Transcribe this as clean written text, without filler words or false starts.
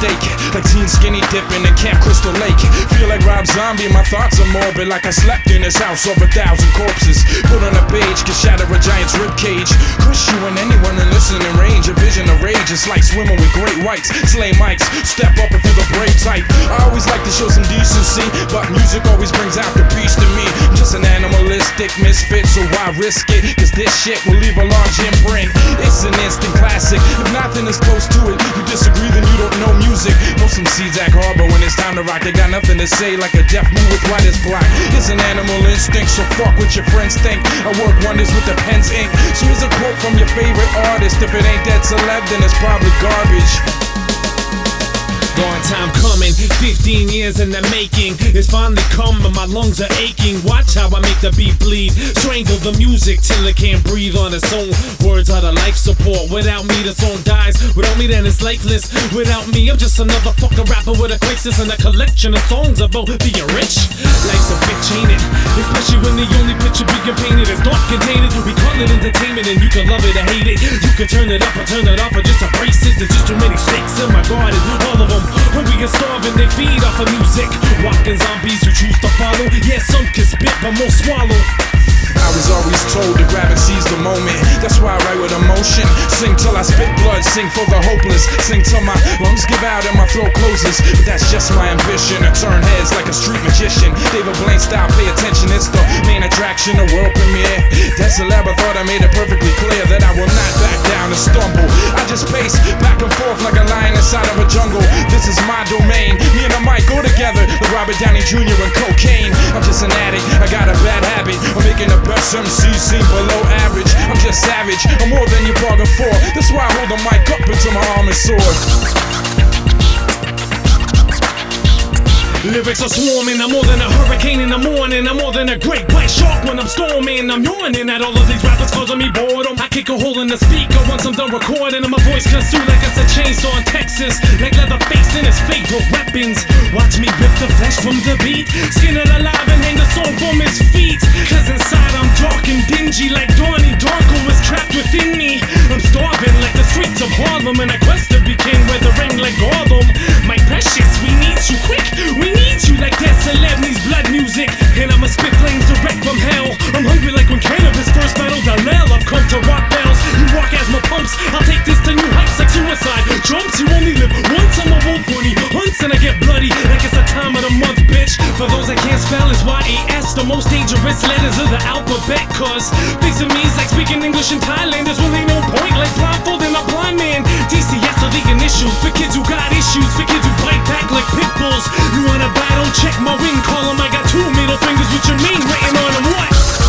mistake. Like teen skinny dipping in Camp Crystal Lake. Feel like Rob Zombie, my thoughts are morbid. Like I slept in this house of 1,000 corpses. Put on a page, can shatter a giant's ribcage. Crush you and anyone in listening range. A vision of rage, it's like swimming with great whites. Slay mics, step up if you're the brave type. I always like to show some decency, but music always brings out the beast in me. I'm just an animalistic misfit, so why risk it? Cause this shit will leave a large imprint. It's an instant classic. If nothing is close to it, you disagree, then you don't know music. Most MCs act hard, but when it's time to rock, they got nothing to say, like a deaf mute with writer's block. It's an animal instinct, so fuck what your friends think. I work wonders with the pen's ink. So here's a quote from your favorite artist. If it ain't that celeb, then it's probably garbage. Long time coming, 15 years in the making. It's finally come and my lungs are aching. Watch how I make the beat bleed. Strangle the music till it can't breathe on its own. Words are the life support. Without me the song dies. Without me then it's lifeless. Without me I'm just another fucking rapper with a crisis and a collection of songs about being rich. Life's a bitch, ain't it? Especially when the only picture being painted is dark contained. We call it entertainment and you can love it or hate it. You can turn it up or turn it off or just embrace it. There's just too many snakes in my garden, all of them. When we get starving, they feed off of music. Walking zombies who choose to follow. Yeah, some can spit, but most swallow. I was always told to grab and seize the moment. That's why I write with emotion. Sing till I spit blood, sing for the hopeless. Sing till my lungs give out and my throat closes. But that's just my ambition, to turn heads like a street magician. David Blaine style, pay attention, it's the main attraction, the world premiere. That's a lab, I thought I made it perfectly clear that I will not back down and stumble. I just pace back and forth like a lion inside of a jungle. This is my domain, me and the mic go together like Robert Downey Jr. and cocaine. I'm just an addict, I got a bad habit of making the best MC seem below average. I'm just savage, I'm more than you bargained for. That's why I hold the mic up until my arm is sore. Lyrics are swarming, I'm more than a hurricane in the morning. I'm more than a great white shark when I'm storming. I'm yawning at all of these rappers causing me boredom. I kick a hole in the speaker once I'm done recording, and my voice cuts through like it's a chainsaw in Texas. Like Leatherface and his favorite weapons. Watch me rip the flesh from the beat, skin it alive and hang the soul from his feet. Cause inside I'm dark and dingy, like Donnie Darko is trapped within me. I'm starving like the streets of Harlem, and I quest to be king with a ring like Gollum. My precious, we need you quick, we need you like that celeb needs blood music. And I'ma spit flames direct from hell. I'm hungry like when cannabis first battled Dalel. I've come to rock bells, you rock asthma pumps. I'll take this to new heights like suicide jumps. You only live once, I'm a wolf when he hunts, and I get bloody like it's the time of the month, bitch. For those that can't spell, it's Y-A-S, the most dangerous letters of the alphabet. Cause facing me is like speaking English in Thailand. There's really no point, like blindfolding a blind man. DCS are leaking issues for kids who got issues, for kids who bite back like pit bulls. You wanna battle? Check my ring column. I got 2 middle fingers with your name written on them. What?